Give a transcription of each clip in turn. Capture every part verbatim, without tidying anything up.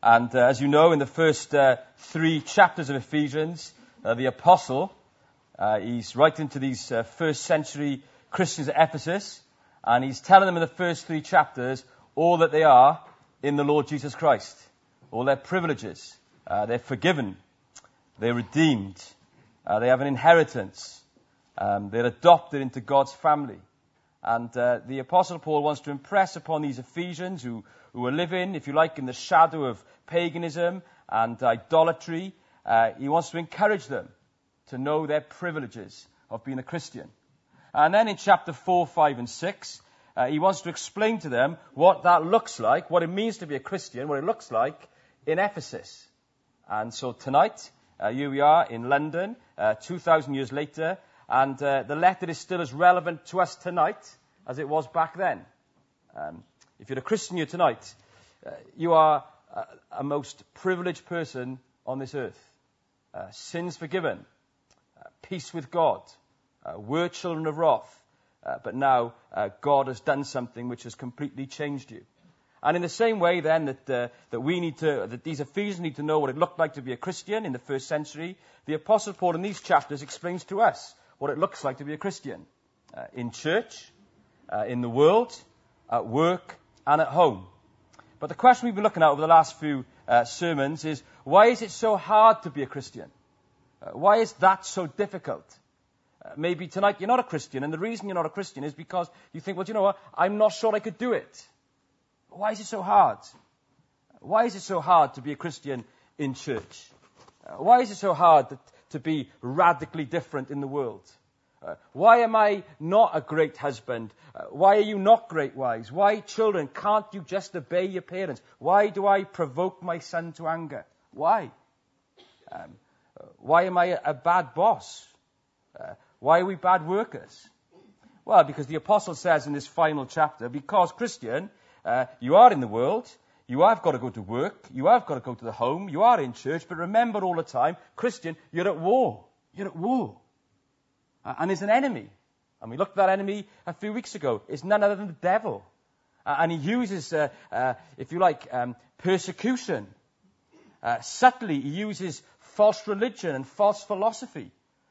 And uh, as you know, in the first uh, three chapters of Ephesians, uh, the apostle, uh, he's writing to these uh, first century Christians at Ephesus, and he's telling them in the first three chapters all that they are in the Lord Jesus Christ, all their privileges. Uh, they're forgiven, they're redeemed, uh, they have an inheritance, um, they're adopted into God's family. And uh, the Apostle Paul wants to impress upon these Ephesians who, who are living, if you like, in the shadow of paganism and idolatry. Uh, he wants to encourage them to know their privileges of being a Christian. And then in chapter four, five, and six, uh, he wants to explain to them what that looks like, what it means to be a Christian, what it looks like in Ephesus. And so tonight, uh, here we are in London, uh, two thousand years later, and uh, the letter is still as relevant to us tonight as it was back then. Um, if you're a Christian here tonight, uh, you are a, a most privileged person on this earth. Uh, sins forgiven, uh, peace with God, uh, we're children of wrath, uh, but now uh, God has done something which has completely changed you. And in the same way then that uh, that we need to, that these Ephesians need to know what it looked like to be a Christian in the first century, the Apostle Paul in these chapters explains to us what it looks like to be a Christian uh, in church, uh, in the world, at work, and at home. But the question we've been looking at over the last few uh, sermons is, why is it so hard to be a Christian? Uh, why is that so difficult? Uh, maybe tonight you're not a Christian, and the reason you're not a Christian is because you think, well, you know what, I'm not sure I could do it. Why is it so hard? Why is it so hard to be a Christian in church? Uh, why is it so hard to, to be radically different in the world? Uh, why am I not a great husband? Uh, why are you not great wives? Why, children, can't you just obey your parents? Why do I provoke my son to anger? Why? Um, uh, why am I a, a bad boss? Uh, why are we bad workers? Well, because the apostle says in this final chapter, because Christian, uh, you are in the world, you have got to go to work, you have got to go to the home, you are in church, but remember all the time, Christian, you're at war. You're at war. Uh, and there's an enemy. And we looked at that enemy a few weeks ago. It's none other than the devil. Uh, and he uses, uh, uh, if you like, um, persecution. Uh, subtly, he uses false religion and false philosophy.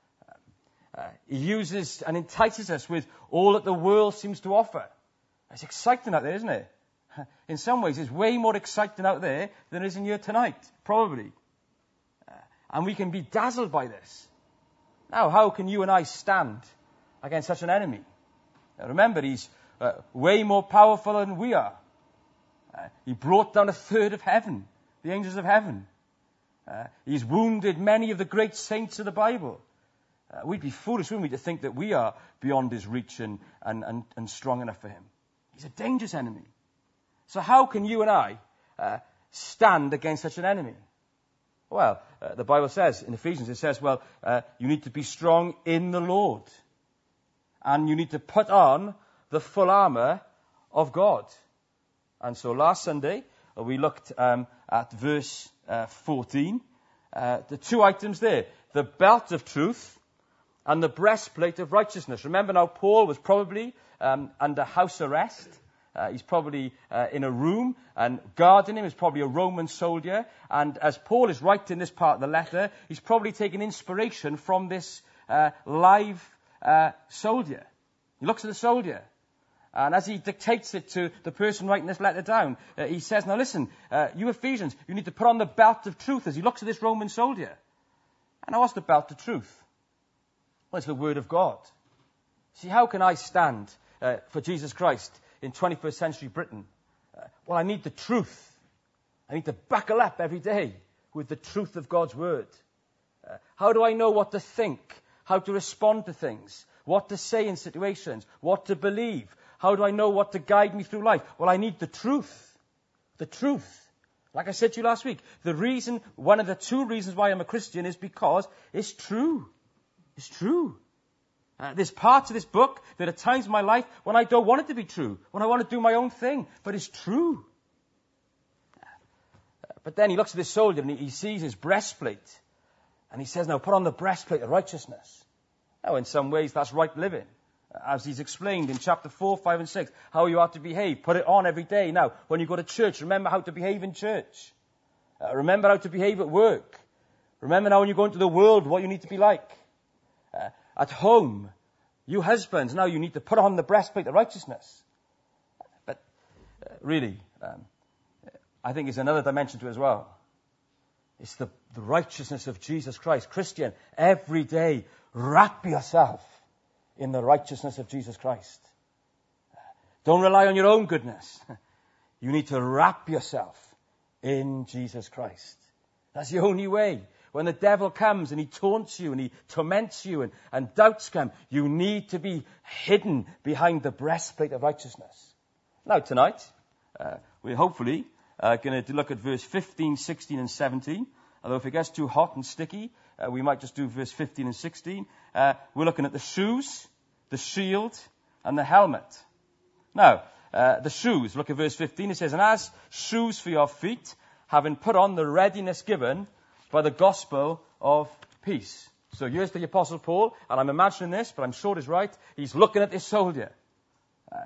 Uh, uh, he uses and entices us with all that the world seems to offer. It's exciting out there, isn't it? In some ways, it's way more exciting out there than it is in here tonight, probably. Uh, and we can be dazzled by this. Now, how can you and I stand against such an enemy? Now, remember, he's uh, way more powerful than we are. Uh, he brought down a third of heaven, the angels of heaven. Uh, he's wounded many of the great saints of the Bible. Uh, we'd be foolish, wouldn't we, to think that we are beyond his reach and, and, and, and strong enough for him. He's a dangerous enemy. So how can you and I uh, stand against such an enemy? Well, uh, the Bible says, in Ephesians, it says, well, uh, you need to be strong in the Lord. And you need to put on the full armor of God. And so last Sunday, uh, we looked um, at verse uh, fourteen. Uh, the two items there, the belt of truth and the breastplate of righteousness. Remember now, Paul was probably um, under house arrest. Uh, he's probably uh, in a room, and guarding him is probably a Roman soldier. And as Paul is writing this part of the letter, he's probably taking inspiration from this uh, live uh, soldier. He looks at the soldier, and as he dictates it to the person writing this letter down, uh, he says, now listen, uh, you Ephesians, you need to put on the belt of truth, as he looks at this Roman soldier. And now what's the belt of truth? Well, it's the Word of God. See, how can I stand uh, for Jesus Christ in twenty-first century Britain? Uh, well, I need the truth. I need to buckle up every day with the truth of God's Word. Uh, how do I know what to think? How to respond to things? What to say in situations? What to believe? How do I know what to guide me through life? Well, I need the truth. The truth. Like I said to you last week, the reason, one of the two reasons why I'm a Christian is because it's true. It's true. Uh, there's parts of this book that at times in my life when I don't want it to be true, when I want to do my own thing, but it's true. Uh, but then he looks at this soldier and he, he sees his breastplate, and he says, now put on the breastplate of righteousness. Now in some ways that's right living. As he's explained in chapter four, five and six, how you are to behave. Put it on every day. Now, when you go to church, remember how to behave in church. Uh, remember how to behave at work. Remember now when you go into the world what you need to be like. Uh, at home, you husbands, now you need to put on the breastplate of righteousness. But uh, really, um, I think there's another dimension to it as well. It's the, the righteousness of Jesus Christ. Christian, every day, wrap yourself in the righteousness of Jesus Christ. Don't rely on your own goodness. You need to wrap yourself in Jesus Christ. That's the only way. When the devil comes and he taunts you and he torments you and, and doubts come, you need to be hidden behind the breastplate of righteousness. Now tonight, uh, we're hopefully uh, going to look at verse fifteen, sixteen, and seventeen. Although if it gets too hot and sticky, uh, we might just do verse fifteen and sixteen. Uh, we're looking at the shoes, the shield, and the helmet. Now, uh, the shoes, look at verse fifteen. It says, and as shoes for your feet, having put on the readiness given by the gospel of peace. So here's the Apostle Paul, and I'm imagining this, but I'm sure it's right. He's looking at this soldier. Uh,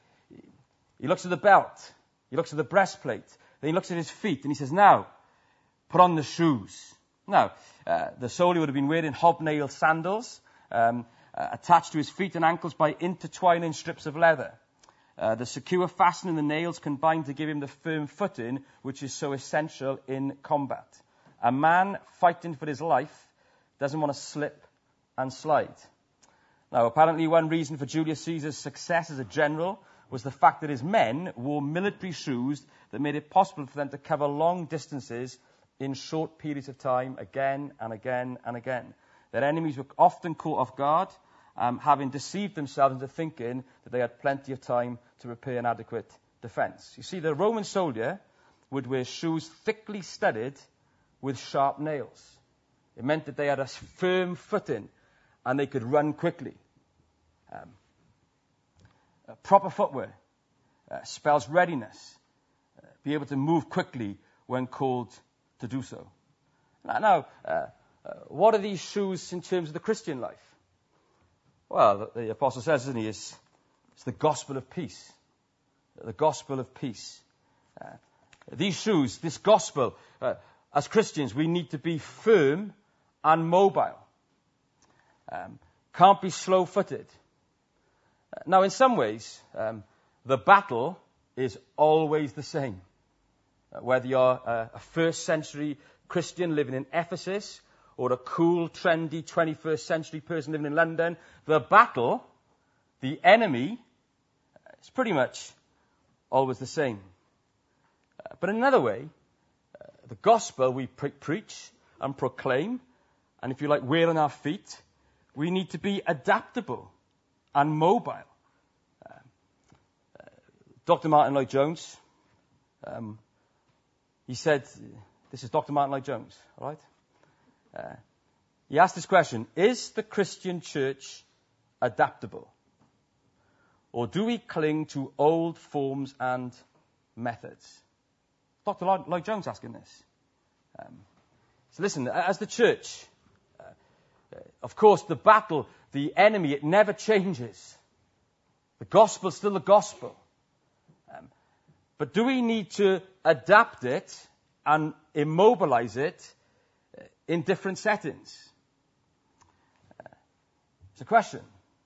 he looks at the belt. He looks at the breastplate. Then he looks at his feet, and he says, now, put on the shoes. Now, uh, the soldier would have been wearing hobnail sandals, um, uh, attached to his feet and ankles by intertwining strips of leather. Uh, the secure fastening the nails combined to give him the firm footing, which is so essential in combat. A man fighting for his life doesn't want to slip and slide. Now, apparently one reason for Julius Caesar's success as a general was the fact that his men wore military shoes that made it possible for them to cover long distances in short periods of time, again and again and again. Their enemies were often caught off guard, um, having deceived themselves into thinking that they had plenty of time to prepare an adequate defense. You see, the Roman soldier would wear shoes thickly studded with sharp nails. It meant that they had a firm footing and they could run quickly. Um, uh, proper footwear uh, spells readiness, uh, be able to move quickly when called to do so. Now, now uh, uh, what are these shoes in terms of the Christian life? Well, the, the apostle says, isn't he, it's, it's the gospel of peace. The gospel of peace. Uh, these shoes, this gospel, uh, as Christians, we need to be firm and mobile. Um, can't be slow-footed. Uh, now, in some ways, um, the battle is always the same. Uh, whether you're uh, a first century Christian living in Ephesus or a cool, trendy twenty-first century person living in London, the battle, the enemy, is pretty much always the same. Uh, but in another way, uh, the gospel we pre- preach and proclaim, and if you like, wear on our feet, we need to be adaptable and mobile. Uh, uh, Doctor Martin Lloyd-Jones, um, he said, this is Doctor Martin Lloyd-Jones, all right? Uh, he asked this question, is the Christian church adaptable? Or do we cling to old forms and methods? Doctor Lloyd-Jones asking this. Um, so listen, as the church, uh, uh, of course, the battle, the enemy, it never changes. The gospel is still the gospel. Um, but do we need to adapt it and immobilize it in different settings? Uh, it's a question.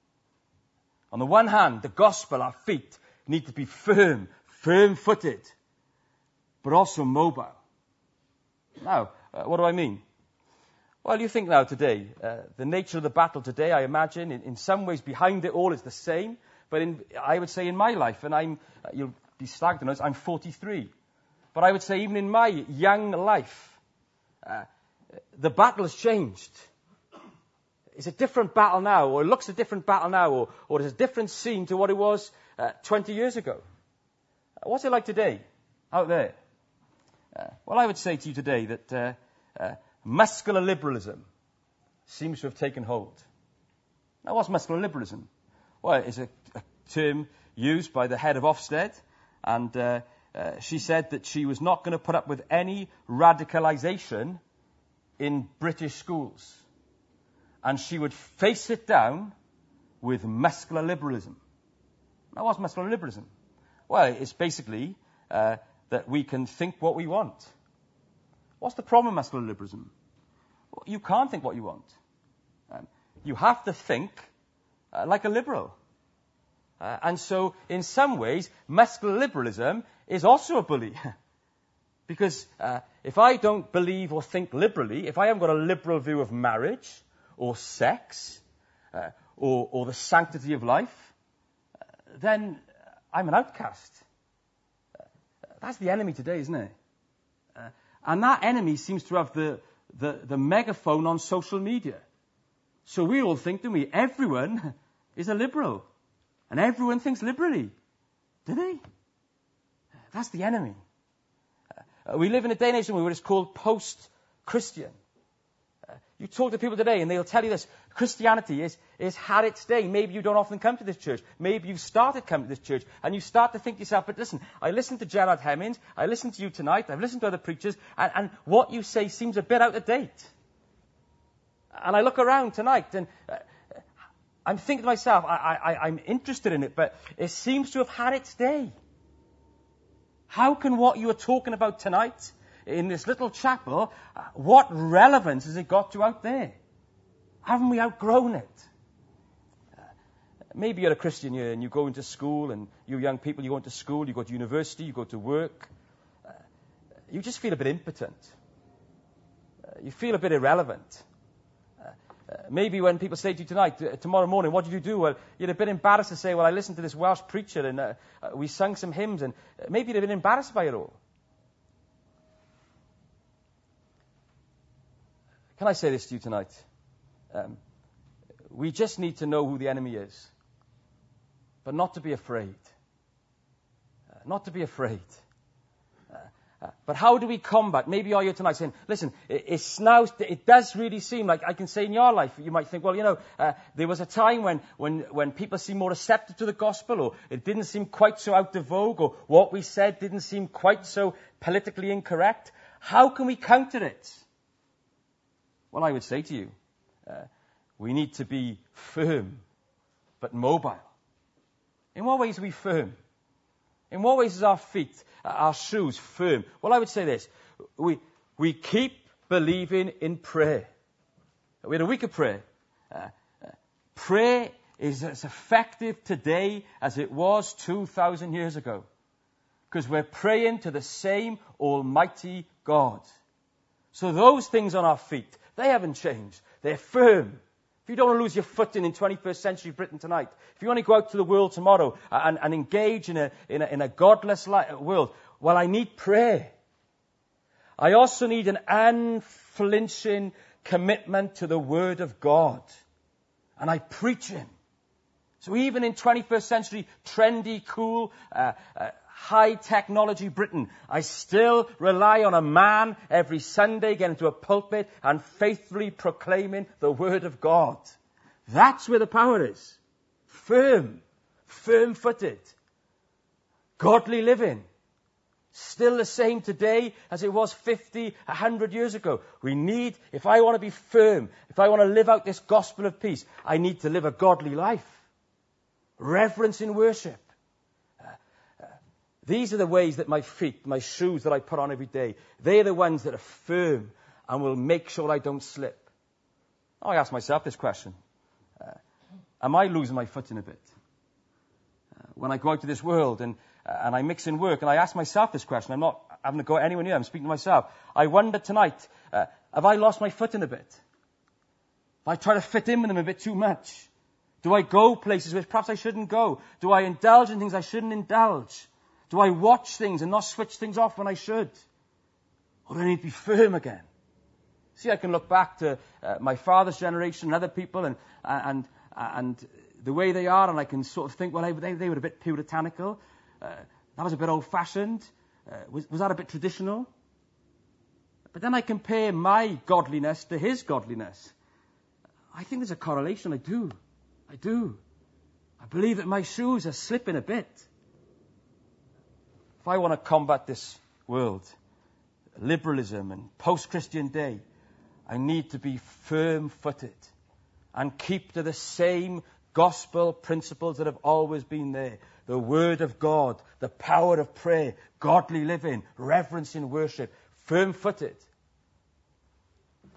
On the one hand, the gospel, our feet, need to be firm, firm-footed, but also mobile. Now, uh, what do I mean? Well, you think now today, uh, the nature of the battle today, I imagine, in, in some ways behind it all is the same, but in, I would say in my life, and I'm, uh, you'll be slagged on us, I'm forty-three. But I would say even in my young life, uh, the battle has changed. It's a different battle now, or it looks a different battle now, or, or it's a different scene to what it was uh, twenty years ago. Uh, what's it like today, out there? Uh, well, I would say to you today that uh, uh, muscular liberalism seems to have taken hold. Now, what's muscular liberalism? Well, it's a, a term used by the head of Ofsted, and uh, uh, she said that she was not going to put up with any radicalization in British schools. And she would face it down with muscular liberalism. Now, what's muscular liberalism? Well, it's basically uh, that we can think what we want. What's the problem with muscular liberalism? Well, you can't think what you want. Um, you have to think uh, like a liberal. Uh, and so, in some ways, muscular liberalism is also a bully. Because uh, if I don't believe or think liberally, if I haven't got a liberal view of marriage or sex uh, or, or the sanctity of life, uh, then I'm an outcast. Uh, that's the enemy today, isn't it? Uh, and that enemy seems to have the, the, the megaphone on social media. So we all think, don't we, everyone is a liberal. And everyone thinks liberally. Do they? That's the enemy. Uh, we live in a day and age where it's called post-Christian. Uh, you talk to people today and they'll tell you this. Christianity is, is had its day. Maybe you don't often come to this church. Maybe you've started coming to this church and you start to think to yourself, but listen, I listened to Gerard Hemmings, I listened to you tonight, I've listened to other preachers, and, and what you say seems a bit out of date. And I look around tonight and uh, I'm thinking to myself, I, I, I'm interested in it, but it seems to have had its day. How can what you are talking about tonight in this little chapel, uh, what relevance has it got to out there? Haven't we outgrown it? Uh, maybe you're a Christian here and you go into school, and you young people, you go into school, you go to university, you go to work. Uh, you just feel a bit impotent. Uh, you feel a bit irrelevant. Uh, maybe when people say to you tonight, uh, tomorrow morning, what did you do? Well, you're a bit embarrassed to say, well, I listened to this Welsh preacher and uh, uh, we sung some hymns, and uh, maybe you're a bit embarrassed by it all. Can I say this to you tonight? Um, we just need to know who the enemy is, but not to be afraid. Uh, not to be afraid. Uh, Uh, but how do we combat? Maybe you're here tonight saying, listen, it, it's now, it does really seem like, I can say in your life, you might think, well, you know, uh, there was a time when, when, when people seemed more receptive to the gospel, or it didn't seem quite so out of vogue, or what we said didn't seem quite so politically incorrect. How can we counter it? Well, I would say to you, uh, we need to be firm, but mobile. In what ways are we firm? In what ways is our feet, our shoes firm? Well, I would say this. We, we keep believing in prayer. We had a week of prayer. Uh, uh, prayer is as effective today as it was two thousand years ago. Because we're praying to the same Almighty God. So those things on our feet, they haven't changed. They're firm. If you don't want to lose your footing in twenty-first century Britain tonight, if you want to go out to the world tomorrow and, and engage in a, in a, in a godless world, well, I need prayer. I also need an unflinching commitment to the Word of God. And I preach Him. So even in twenty-first century trendy, cool, uh, uh, high technology Britain, I still rely on a man every Sunday getting into a pulpit and faithfully proclaiming the Word of God. That's where the power is. Firm, firm-footed, godly living. Still the same today as it was fifty, a hundred years ago. We need, if I want to be firm, if I want to live out this gospel of peace, I need to live a godly life. Reverence in worship. These are the ways that my feet, my shoes that I put on every day, they're the ones that are firm and will make sure I don't slip. I ask myself this question. Uh, am I losing my footing a bit? Uh, when I go out to this world and, uh, and I mix in work, and I ask myself this question, I'm not having to go anywhere near, I'm speaking to myself. I wonder tonight, uh, have I lost my footing a bit? If I try to fit in with them a bit too much? Do I go places which perhaps I shouldn't go? Do I indulge in things I shouldn't indulge? Do I watch things and not switch things off when I should? Or do I need to be firm again? See, I can look back to uh, my father's generation and other people and, and, and the way they are, and I can sort of think, well, they, they were a bit puritanical. Uh, that was a bit old-fashioned. Uh, was, was that a bit traditional? But then I compare my godliness to his godliness. I think there's a correlation. I do. I do. I believe that my shoes are slipping a bit. If I want to combat this world, liberalism and post-Christian day, I need to be firm-footed and keep to the same gospel principles that have always been there. The Word of God, the power of prayer, godly living, reverence in worship, firm-footed.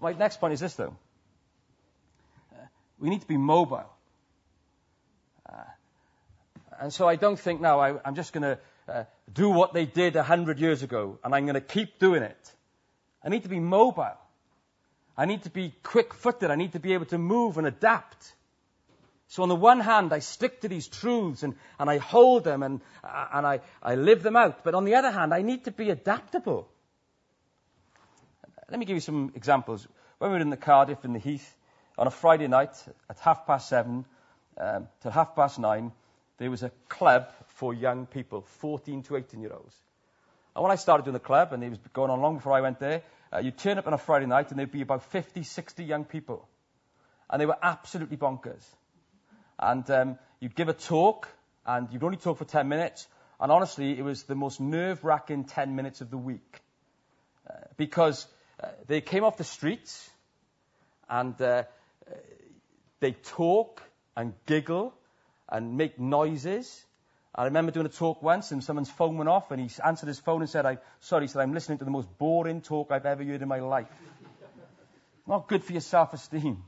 my next point is this, though. Uh, we need to be mobile. Uh, and so I don't think now I, I'm just going to uh, do what they did a hundred years ago, and I'm going to keep doing it. I need to be mobile. I need to be quick-footed. I need to be able to move and adapt. So on the one hand, I stick to these truths and, and I hold them and, uh, and I, I live them out. But on the other hand, I need to be adaptable. Let me give you some examples. When we were in the Cardiff in the Heath, on a Friday night at half past seven um, till half past nine, there was a club for young people, fourteen to eighteen-year-olds. And when I started doing the club, and it was going on long before I went there, uh, you'd turn up on a Friday night and there'd be about fifty, sixty young people. And they were absolutely bonkers. And um, you'd give a talk, and you'd only talk for ten minutes. And honestly, it was the most nerve-wracking ten minutes of the week. Uh, because uh, they came off the streets, and uh, they talk and giggle and make noises. I remember doing a talk once, and someone's phone went off, and he answered his phone and said, "I sorry, he said, I'm listening to the most boring talk I've ever heard in my life." Not good for your self-esteem.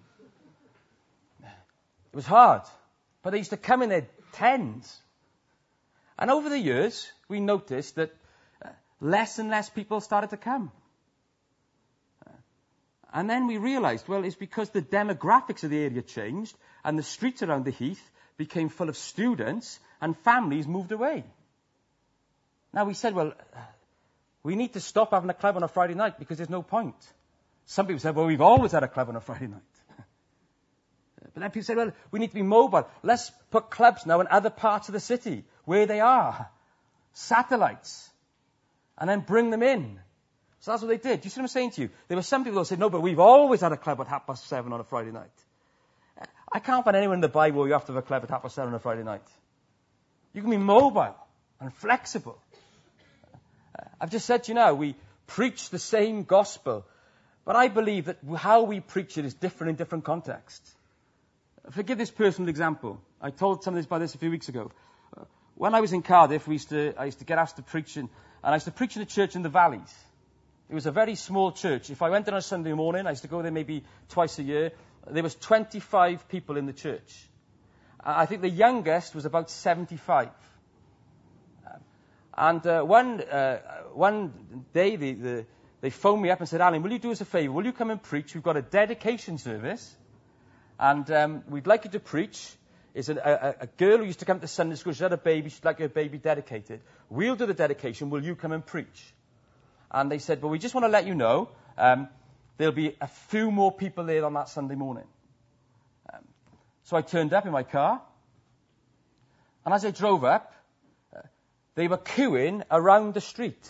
It was hard. But they used to come in their tens. And over the years, we noticed that uh, less and less people started to come. Uh, and then we realized, well, it's because the demographics of the area changed, and the streets around the Heath became full of students, and families moved away. Now we said, well, we need to stop having a club on a Friday night because there's no point. Some people said, well, we've always had a club on a Friday night. But then people said, well, we need to be mobile. Let's put clubs now in other parts of the city where they are. Satellites. And then bring them in. So that's what they did. Do you see what I'm saying to you? There were some people who said, no, but we've always had a club at half past seven on a Friday night. I can't find anyone in the Bible where you have to have a club at half past seven on a Friday night. You can be mobile and flexible. I've just said to you now, we preach the same gospel. But I believe that how we preach it is different in different contexts. Forgive this personal example. I told some of this about this a few weeks ago. Uh, when I was in Cardiff, we used to, I used to get asked to preach, in, and I used to preach in a church in the valleys. It was a very small church. If I went there on a Sunday morning, I used to go there maybe twice a year. There was twenty-five people in the church. Uh, I think the youngest was about seventy-five. Uh, and uh, one uh, one day, the, the, they phoned me up and said, "Alan, will you do us a favour? Will you come and preach? We've got a dedication service. And um, we'd like you to preach. It's a, a, a girl who used to come to Sunday school. She had a baby. She'd like her baby dedicated. We'll do the dedication. Will you come and preach?" And they said, well, we just want to let you know um, there'll be a few more people there on that Sunday morning. Um, so I turned up in my car. And as I drove up, uh, they were queuing around the street.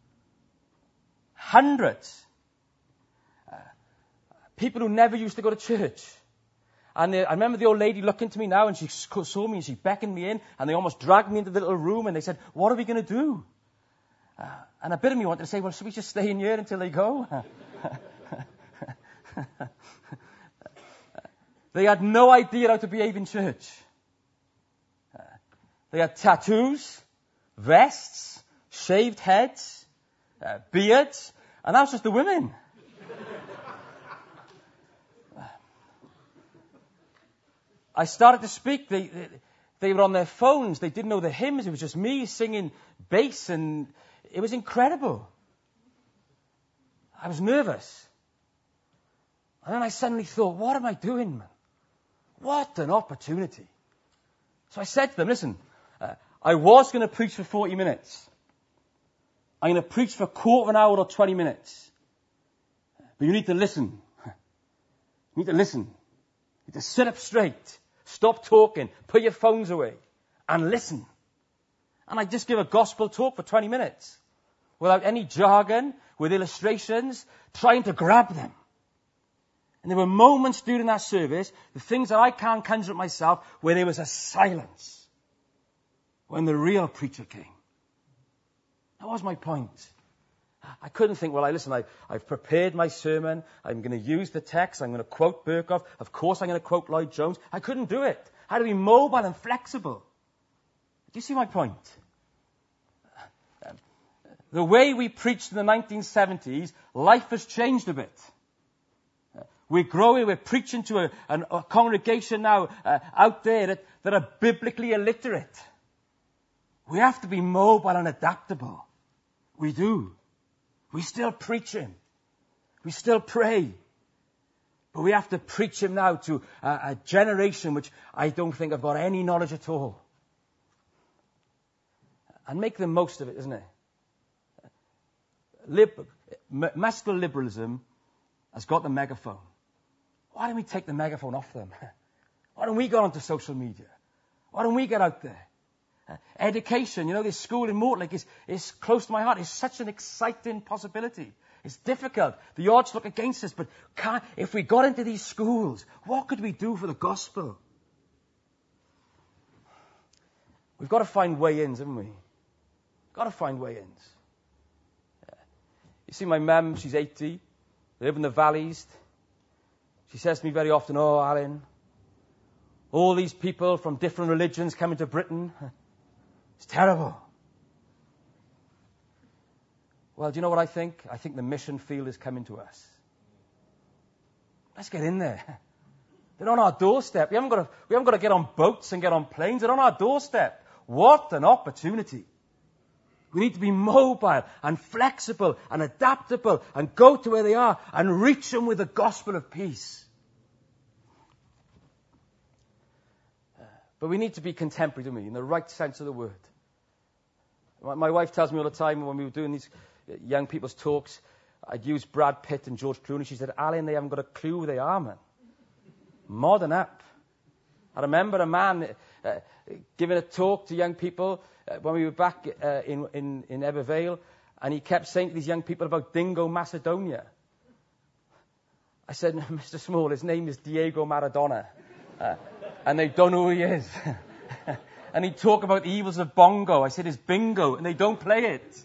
Hundreds. Uh, people who never used to go to church. And uh, I remember the old lady looking to me now, and she saw me, and she beckoned me in, and they almost dragged me into the little room, and they said, "What are we going to do?" Uh, and a bit of me wanted to say, well, should we just stay in here until they go? They had no idea how to behave in church. Uh, they had tattoos, vests, shaved heads, uh, beards, and that was just the women. I started to speak. They, they, they were on their phones. They didn't know the hymns. It was just me singing bass, and it was incredible. I was nervous. And then I suddenly thought, what am I doing, man? What an opportunity. So I said to them, listen, uh, I was going to preach for forty minutes. I'm going to preach for a quarter of an hour or twenty minutes. But you need to listen. You need to listen. You need to sit up straight. Stop talking. Put your phones away. And listen. And I just give a gospel talk for twenty minutes. Without any jargon, with illustrations, trying to grab them. And there were moments during that service, the things that I can't conjure up myself, where there was a silence. When the real preacher came. That was my point. I couldn't think, well, I listen, I, I've prepared my sermon. I'm going to use the text. I'm going to quote Berkhoff. Of course, I'm going to quote Lloyd Jones. I couldn't do it. I had to be mobile and flexible. Do you see my point? The way we preached in the nineteen seventies, life has changed a bit. We're growing, we're preaching to a, an, a congregation now uh, out there that, that are biblically illiterate. We have to be mobile and adaptable. We do. We still preach him. We still pray. But we have to preach him now to a, a generation which I don't think have got any knowledge at all. And make the most of it, isn't it? Lib- masculine liberalism has got the megaphone. Why don't we take the megaphone off them? Why don't we go onto social media? Why don't we get out there? Uh, education, you know, this school in Mortlake is, is close to my heart. It's such an exciting possibility. It's difficult. The odds look against us, but can't, if we got into these schools, what could we do for the gospel? We've got to find way-ins, haven't we? We've got to find way-ins. Uh, you see, my mum, she's eighty. They live in the valleys. She says to me very often, "Oh, Alan, all these people from different religions coming to Britain, it's terrible." Well, do you know what I think? I think the mission field is coming to us. Let's get in there. They're on our doorstep. We haven't got to, we haven't got to get on boats and get on planes. They're on our doorstep. What an opportunity. We need to be mobile and flexible and adaptable and go to where they are and reach them with the gospel of peace. But we need to be contemporary, don't we, in the right sense of the word. My wife tells me all the time when we were doing these young people's talks, I'd use Brad Pitt and George Clooney. She said, "Alan, they haven't got a clue who they are, man. Modern up." I remember a man uh, giving a talk to young people uh, when we were back uh, in, in, in Evervale, and he kept saying to these young people about Dingo Macedonia. I said, "Mister Small, his name is Diego Maradona." Uh, and they don't know who he is. And he'd talk about the evils of bongo. I said, "It's bingo," and they don't play it.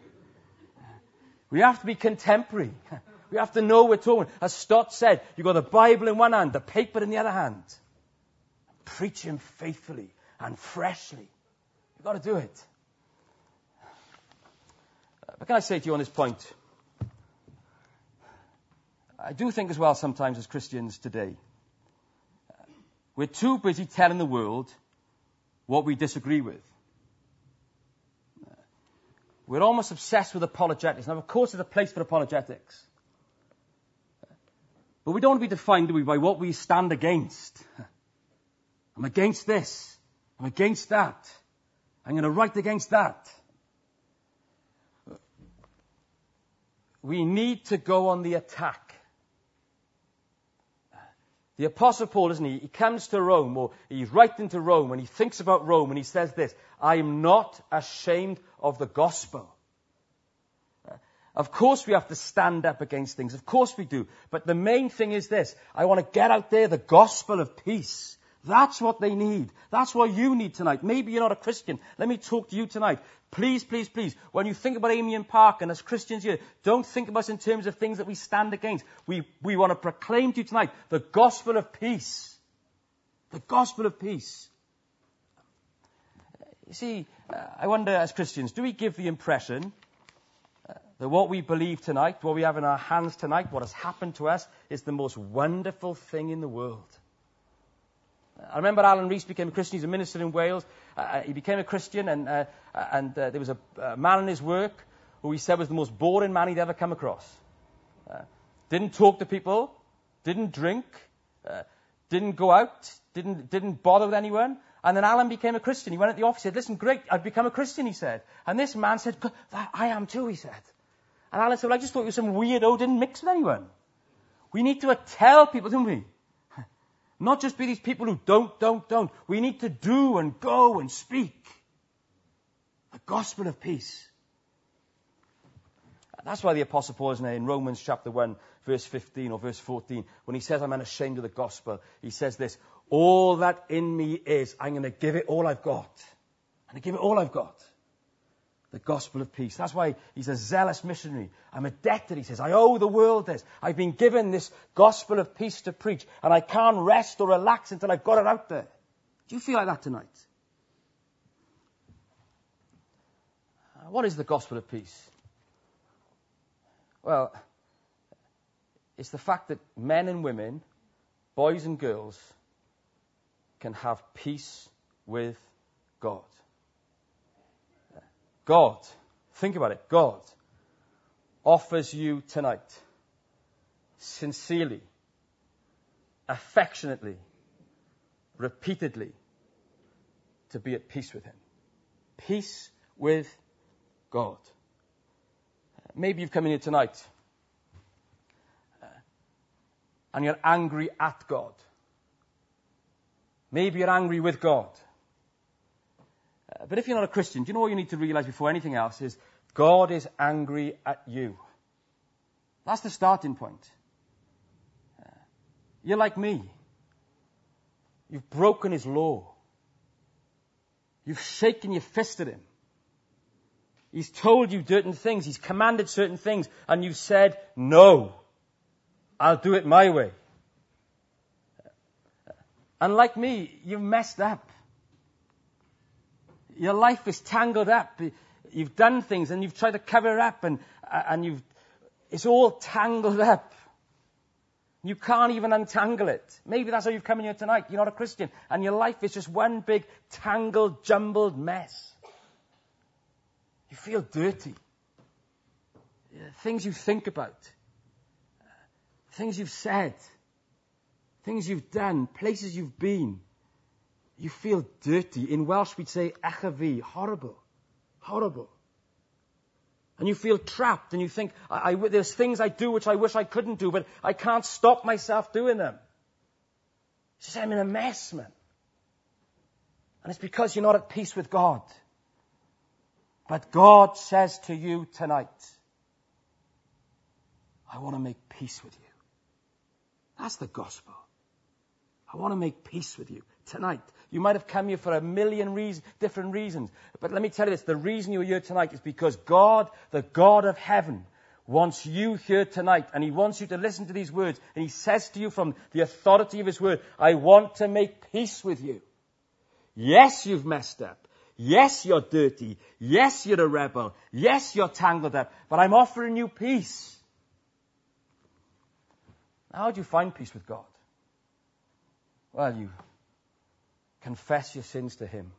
We have to be contemporary. We have to know what we're talking. As Stott said, you've got the Bible in one hand, the paper in the other hand. Preach him faithfully and freshly. You've got to do it. But can I say to you on this point, I do think as well sometimes as Christians today, we're too busy telling the world what we disagree with. We're almost obsessed with apologetics. Now, of course, there's a place for apologetics. But we don't want to be defined, do we, by what we stand against. I'm against this. I'm against that. I'm going to write against that. We need to go on the attack. The Apostle Paul, isn't he? He comes to Rome, or he's writing to Rome, and he thinks about Rome, and he says this, "I am not ashamed of the gospel." Uh, of course we have to stand up against things. Of course we do. But the main thing is this. I want to get out there the gospel of peace. That's what they need. That's what you need tonight. Maybe you're not a Christian. Let me talk to you tonight. Please, please, please, when you think about Amiens Park and as Christians here, don't think of us in terms of things that we stand against. We, we want to proclaim to you tonight the gospel of peace. The gospel of peace. You see, uh, I wonder as Christians, do we give the impression uh, that what we believe tonight, what we have in our hands tonight, what has happened to us, is the most wonderful thing in the world? I remember Alan Rees became a Christian. He's a minister in Wales. Uh, he became a Christian, and uh, and uh, there was a, a man in his work who he said was the most boring man he'd ever come across. Uh, didn't talk to people, didn't drink, uh, didn't go out, didn't didn't bother with anyone. And then Alan became a Christian. He went at the office, he said, "Listen, great, I've become a Christian," he said. And this man said, "I am too," he said. And Alan said, "Well, I just thought you were some weirdo, didn't mix with anyone." We need to tell people, don't we? Not just be these people who don't, don't, don't. We need to do and go and speak the gospel of peace. That's why the Apostle Paul is in Romans chapter one, verse fifteen or verse fourteen, when he says, "I'm unashamed of the gospel," he says this, "All that in me is, I'm going to give it all I've got. I'm going to give it all I've got. The gospel of peace." That's why he's a zealous missionary. I'm a debtor, he says. I owe the world this. I've been given this gospel of peace to preach, and I can't rest or relax until I've got it out there. Do you feel like that tonight? What is the gospel of peace? Well, It's the fact that men and women, boys and girls, can have peace with God. God, think about it, God offers you tonight, sincerely, affectionately, repeatedly, to be at peace with him. Peace with God. Maybe you've come in here tonight uh, and you're angry at God. Maybe you're angry with God. Uh, but if you're not a Christian, do you know what you need to realize before anything else is God is angry at you. That's the starting point. Uh, you're like me. You've broken his law. You've shaken your fist at him. He's told you certain things. He's commanded certain things. And you've said, no, I'll do it my way. And like me, you've messed up. Your life is tangled up. You've done things and you've tried to cover it up and, and you've, it's all tangled up. You can't even untangle it. Maybe that's how you've come in here tonight. You're not a Christian. And your life is just one big tangled, jumbled mess. You feel dirty. Things you think about. Things you've said. Things you've done. Places you've been. You feel dirty. In Welsh we'd say echavi. Horrible. Horrible. And you feel trapped and you think, I, I, there's things I do which I wish I couldn't do, but I can't stop myself doing them. He says, I'm in a mess, man. And it's because you're not at peace with God. But God says to you tonight, I want to make peace with you. That's the gospel. I want to make peace with you tonight. You might have come here for a million reasons, different reasons. But let me tell you this, the reason you're here tonight is because God, the God of heaven, wants you here tonight. And he wants you to listen to these words. And he says to you from the authority of his word, I want to make peace with you. Yes, you've messed up. Yes, you're dirty. Yes, you're a rebel. Yes, you're tangled up. But I'm offering you peace. Now, how do you find peace with God? Well, you confess your sins to him.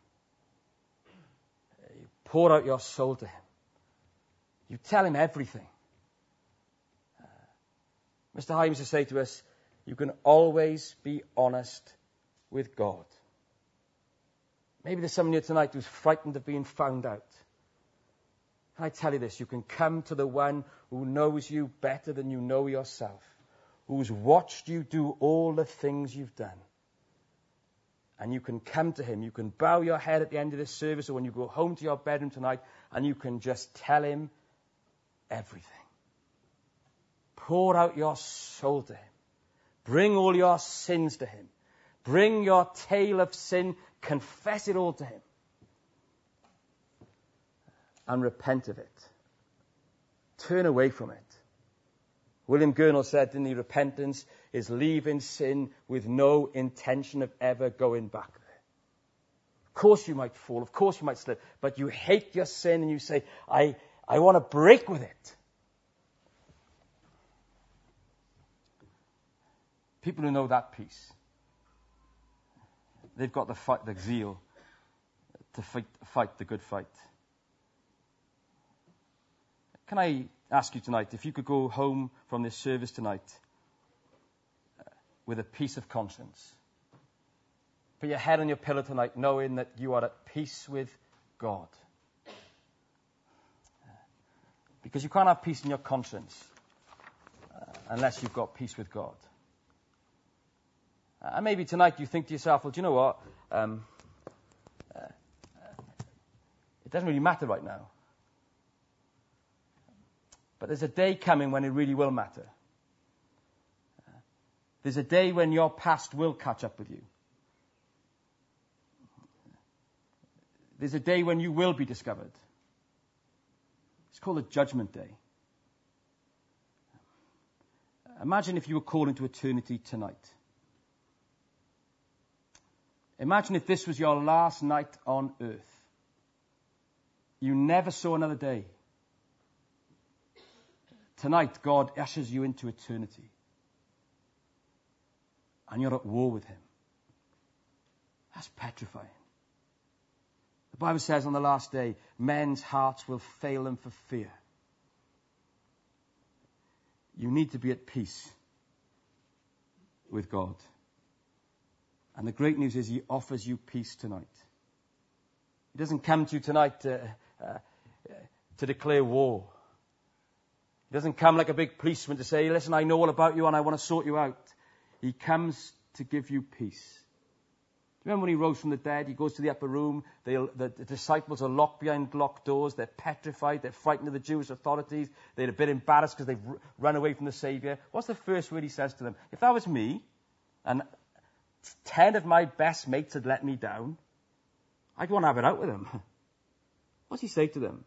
You pour out your soul to him. You tell him everything. Uh, Mister High used to say to us, you can always be honest with God. Maybe there's someone here tonight who's frightened of being found out. Can I tell you this? You can come to the one who knows you better than you know yourself, who's watched you do all the things you've done. And you can come to him. You can bow your head at the end of this service or when you go home to your bedroom tonight and you can just tell him everything. Pour out your soul to him. Bring all your sins to him. Bring your tale of sin. Confess it all to him. And repent of it. Turn away from it. William Gurnall said, didn't he, repentance is leaving sin with no intention of ever going back there. Of course you might fall, of course you might slip, but you hate your sin and you say, I, I want to break with it. People who know that peace, they've got the fight, the zeal to fight, fight the good fight. Can I ask you tonight, if you could go home from this service tonight uh, with a peace of conscience. Put your head on your pillow tonight knowing that you are at peace with God. Uh, because you can't have peace in your conscience uh, unless you've got peace with God. Uh, and maybe tonight you think to yourself, well, do you know what? Um, uh, it doesn't really matter right now. But there's a day coming when it really will matter. Uh, there's a day when your past will catch up with you. There's a day when you will be discovered. It's called a judgment day. Imagine if you were called into eternity tonight. Imagine if this was your last night on earth. You never saw another day. Tonight, God ushers you into eternity. and you're at war with him. That's petrifying. The Bible says on the last day, men's hearts will fail them for fear. You need to be at peace with God. And the great news is he offers you peace tonight. He doesn't come to you tonight to, uh, to declare war. He doesn't come like a big policeman to say, listen, I know all about you and I want to sort you out. He comes to give you peace. Remember when he rose from the dead, he goes to the upper room, they, the, the disciples are locked behind locked doors, they're petrified, they're frightened of the Jewish authorities, they're a bit embarrassed because they've r- run away from the Savior. What's the first word he says to them? If that was me, and ten of my best mates had let me down, I'd want to have it out with them. What's he say to them?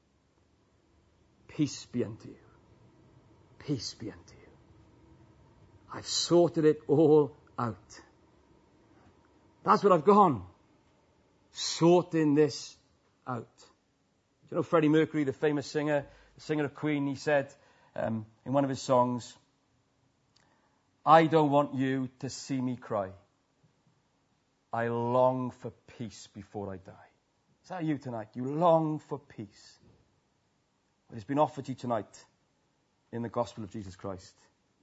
Peace be unto you. Peace be unto you. I've sorted it all out. That's what I've gone. Sorting this out. Do you know Freddie Mercury, the famous singer, the singer of Queen, he said um, in one of his songs, I don't want you to see me cry. I long for peace before I die. Is that you tonight? You long for peace. It has been offered to you tonight in the gospel of Jesus Christ.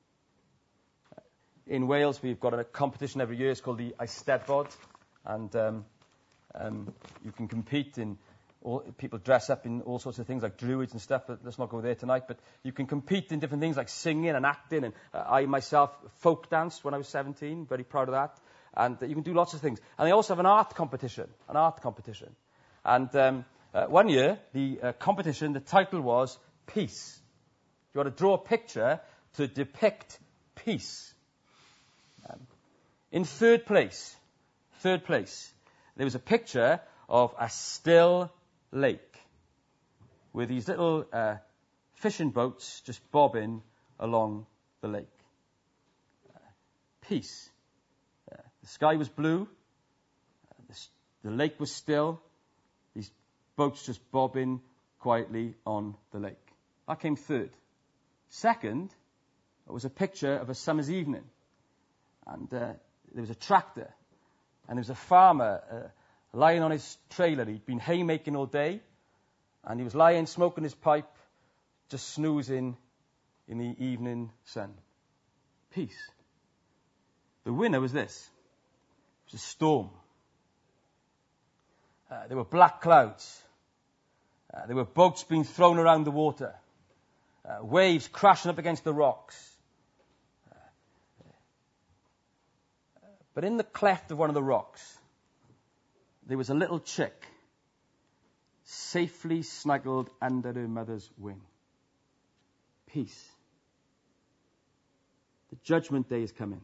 In Wales, we've got a competition every year. It's called the Eisteddfod. And um, um, you can compete in, all, people dress up in all sorts of things like druids and stuff, but let's not go there tonight. But you can compete in different things like singing and acting. And uh, I myself folk danced when I was seventeen, very proud of that. And uh, you can do lots of things. And they also have an art competition, an art competition. And um, uh, one year, the uh, competition, the title was Peace. You want to draw a picture to depict peace. Um, in third place, third place, there was a picture of a still lake with these little uh, fishing boats just bobbing along the lake. Uh, peace. Uh, the sky was blue. Uh, the, the lake was still. These boats just bobbing quietly on the lake. That came third. Second, it was a picture of a summer's evening. And uh, there was a tractor, and there was a farmer uh, lying on his trailer. He'd been haymaking all day, and he was lying, smoking his pipe, just snoozing in the evening sun. Peace. The winner was this. It was a storm. Uh, there were black clouds. Uh, there were boats being thrown around the water. Uh, waves crashing up against the rocks. But in the cleft of one of the rocks, there was a little chick safely snuggled under her mother's wing. Peace. The judgment day is coming.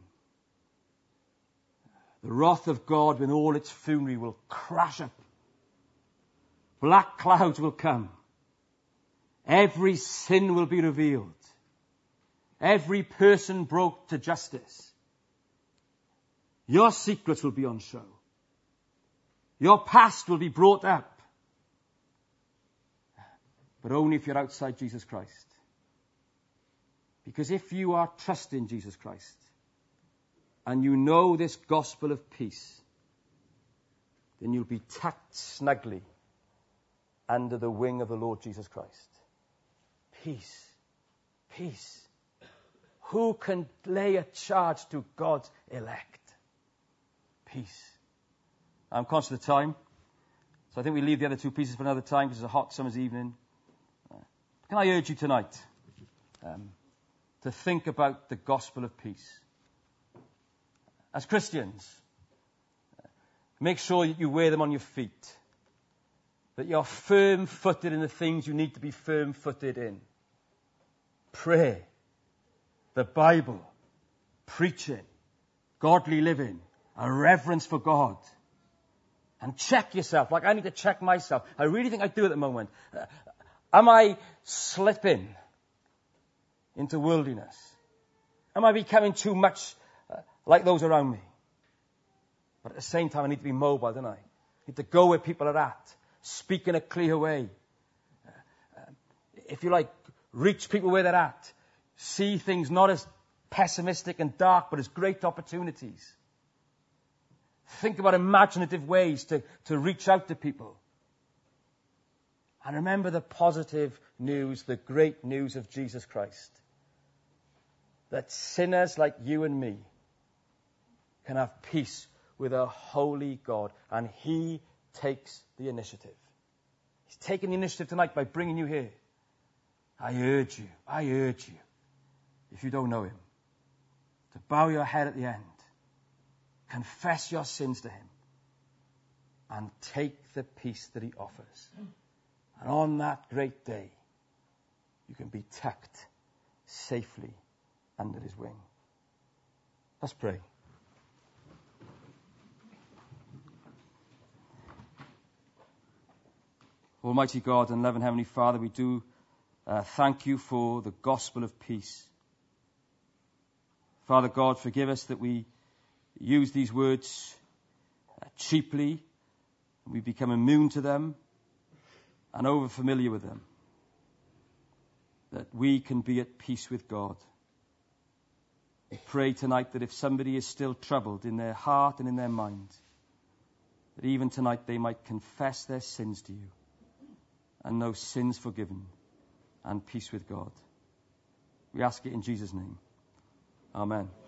The wrath of God with all its fury will crash up. Black clouds will come. Every sin will be revealed. Every person brought to justice. Your secrets will be on show. Your past will be brought up. But only if you're outside Jesus Christ. Because if you are trusting Jesus Christ, and you know this gospel of peace, then you'll be tucked snugly under the wing of the Lord Jesus Christ. Peace. Peace. Who can lay a charge to God's elect? Peace. I'm conscious of the time, so I think we leave the other two pieces for another time because it's a hot summer's evening. Uh, can I urge you tonight um, to think about the gospel of peace? As Christians, uh, make sure that you wear them on your feet, that you're firm-footed in the things you need to be firm-footed in. Prayer, the Bible, preaching, godly living, a reverence for God. And check yourself, like I need to check myself. I really think I do at the moment. Uh, am I slipping into worldliness? Am I becoming too much uh, like those around me? But at the same time, I need to be mobile, don't I? I need to go where people are at, speak in a clear way. Uh, uh, if you like, reach people where they're at. See things not as pessimistic and dark, but as great opportunities. Think about imaginative ways to, to reach out to people. And remember the positive news, the great news of Jesus Christ. That sinners like you and me can have peace with a holy God. And He takes the initiative. He's taken the initiative tonight by bringing you here. I urge you, I urge you, if you don't know Him, to bow your head at the end, confess your sins to Him, and take the peace that He offers. And on that great day, you can be tucked safely under His wing. Let's pray. Almighty God and loving Heavenly Father, we do uh, thank You for the gospel of peace. Father God, forgive us that we use these words uh, cheaply. We become immune to them and over familiar with them. That we can be at peace with God. We pray tonight that if somebody is still troubled in their heart and in their mind, that even tonight they might confess their sins to You and know sins forgiven and peace with God. We ask it in Jesus' name. Amen.